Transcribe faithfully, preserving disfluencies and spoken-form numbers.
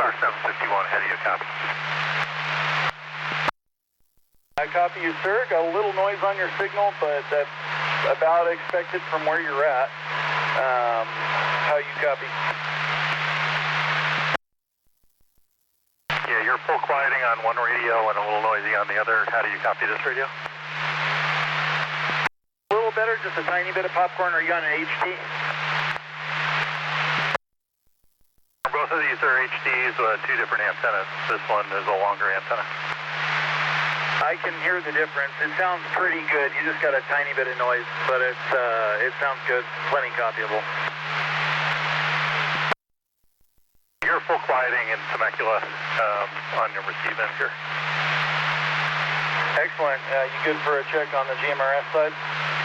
Star seven fifty-one, how do you copy? I copy you, sir. Got a little noise on your signal, but that's about expected from where you're at. Um, how you copy? Yeah, you're full quieting on one radio and a little noisy on the other. How do you copy this radio? A little better, just a tiny bit of popcorn. Are you on an H D? Both of these are H Ds with two different antennas. This one is a longer antenna. I can hear the difference. It sounds pretty good. You just got a tiny bit of noise, but it's uh, it sounds good. Plenty copyable. You're full quieting in Temecula um, on your receive end here. Excellent. Uh, you good for a check on the G M R S side?